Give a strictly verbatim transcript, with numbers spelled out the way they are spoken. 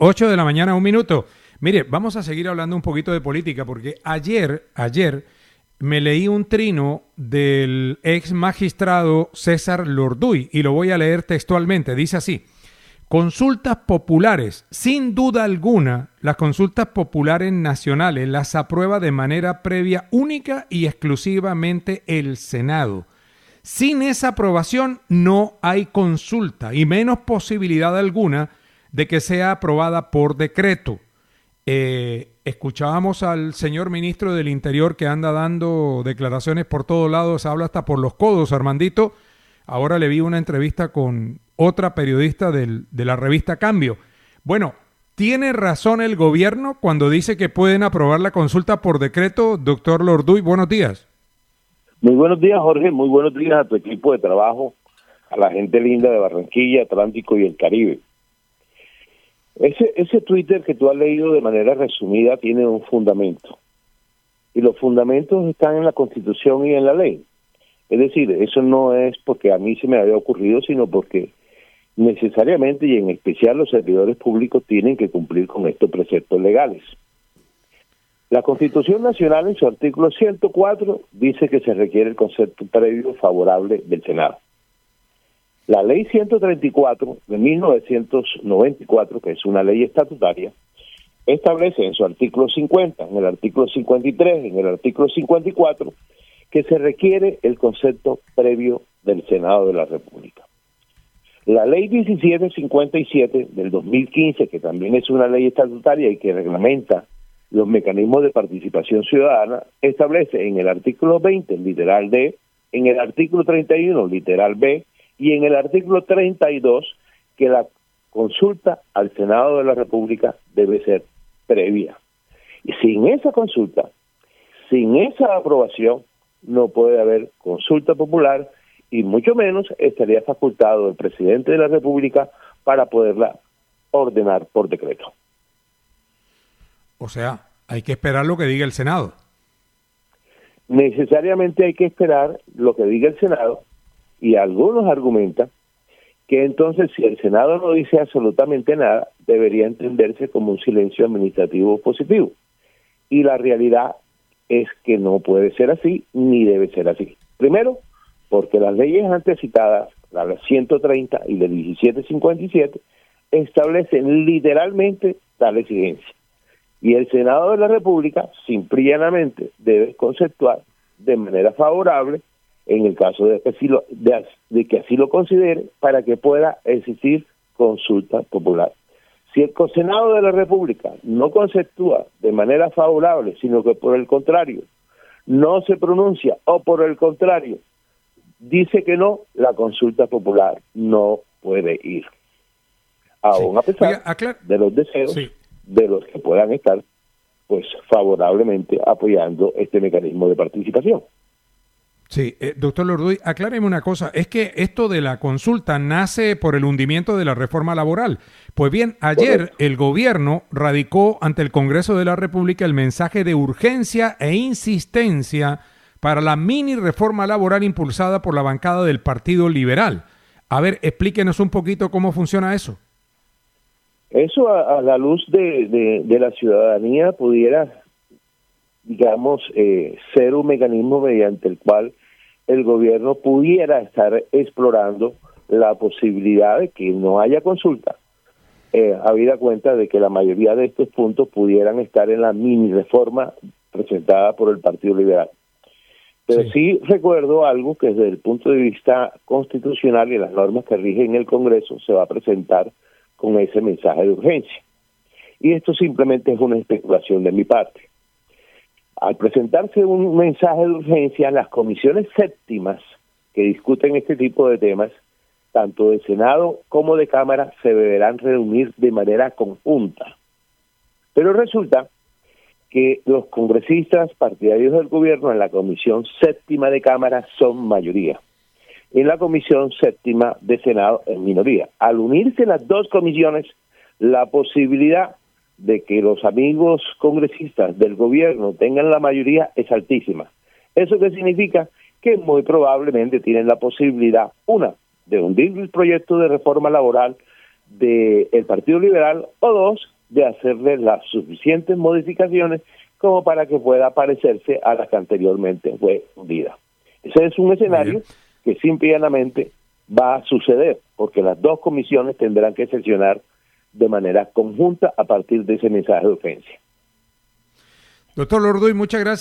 ocho de la mañana, un minuto. Mire, vamos a seguir hablando un poquito de política, porque ayer, ayer me leí un trino del ex magistrado César Lorduy, y lo voy a leer textualmente. Dice así: consultas populares, sin duda alguna, las consultas populares nacionales las aprueba de manera previa única y exclusivamente el Senado. Sin esa aprobación no hay consulta y menos posibilidad alguna de que sea aprobada por decreto. Eh, escuchábamos al señor ministro del Interior que anda dando declaraciones por todos lados, habla hasta por los codos, Armandito. Ahora le vi una entrevista con otra periodista del, de la revista Cambio. Bueno, ¿tiene razón el gobierno cuando dice que pueden aprobar la consulta por decreto? Doctor Lorduy, buenos días. Muy buenos días, Jorge. Muy buenos días a tu equipo de trabajo, a la gente linda de Barranquilla, Atlántico y el Caribe. Ese, ese Twitter que tú has leído de manera resumida tiene un fundamento. Y los fundamentos están en la Constitución y en la ley. Es decir, eso no es porque a mí se me había ocurrido, sino porque necesariamente y en especial los servidores públicos tienen que cumplir con estos preceptos legales. La Constitución Nacional en su artículo ciento cuatro dice que se requiere el concepto previo favorable del Senado. La ley ciento treinta y cuatro de mil novecientos noventa y cuatro, que es una ley estatutaria, establece en su artículo cincuenta, en el artículo cincuenta y tres, en el artículo cincuenta y cuatro, que se requiere el concepto previo del Senado de la República. La ley diecisiete cincuenta y siete del dos mil quince, que también es una ley estatutaria y que reglamenta los mecanismos de participación ciudadana, establece en el artículo veinte, literal D, en el artículo treinta y uno, literal B, y en el artículo treinta y dos, que la consulta al Senado de la República debe ser previa. Y sin esa consulta, sin esa aprobación, no puede haber consulta popular y mucho menos estaría facultado el presidente de la República para poderla ordenar por decreto. O sea, hay que esperar lo que diga el Senado. Necesariamente hay que esperar lo que diga el Senado, y algunos argumentan que entonces si el Senado no dice absolutamente nada, debería entenderse como un silencio administrativo positivo. Y la realidad es que no puede ser así, ni debe ser así. Primero, porque las leyes antes citadas, la ciento treinta y la diecisiete cincuenta y siete, establecen literalmente tal exigencia. Y el Senado de la República, simple y llanamente, debe conceptuar de manera favorable, en el caso de que así lo, de, de que así lo considere, para que pueda existir consulta popular. Si el Senado de la República no conceptúa de manera favorable, sino que por el contrario, no se pronuncia, o por el contrario, dice que no, la consulta popular no puede ir. Aún sí. A pesar Oiga, aclar- de los deseos sí. de los que puedan estar pues favorablemente apoyando este mecanismo de participación. Sí, eh, doctor Lorduy, acláreme una cosa, es que esto de la consulta nace por el hundimiento de la reforma laboral. Pues bien, ayer Correcto. El gobierno radicó ante el Congreso de la República el mensaje de urgencia e insistencia para la mini reforma laboral impulsada por la bancada del Partido Liberal. A ver, explíquenos un poquito cómo funciona eso. Eso a, a la luz de, de, de la ciudadanía pudiera, digamos, eh, ser un mecanismo mediante el cual el gobierno pudiera estar explorando la posibilidad de que no haya consulta, eh, habida cuenta de que la mayoría de estos puntos pudieran estar en la mini reforma presentada por el Partido Liberal. Pero sí. sí recuerdo algo que desde el punto de vista constitucional y las normas que rigen el Congreso se va a presentar con ese mensaje de urgencia. Y esto simplemente es una especulación de mi parte. Al presentarse un mensaje de urgencia, las comisiones séptimas que discuten este tipo de temas, tanto de Senado como de Cámara, se deberán reunir de manera conjunta. Pero resulta que los congresistas partidarios del gobierno en la comisión séptima de Cámara son mayoría. En la comisión séptima de Senado es minoría. Al unirse las dos comisiones, la posibilidad de que los amigos congresistas del gobierno tengan la mayoría es altísima. ¿Eso qué significa? Que muy probablemente tienen la posibilidad, una, de hundir el proyecto de reforma laboral, del Partido Liberal, o dos, de hacerle las suficientes modificaciones como para que pueda parecerse a las que anteriormente fue hundida. Ese es un escenario que simplemente va a suceder, porque las dos comisiones tendrán que sesionar de manera conjunta a partir de ese mensaje de ofensa. Doctor Lorduy, muchas gracias.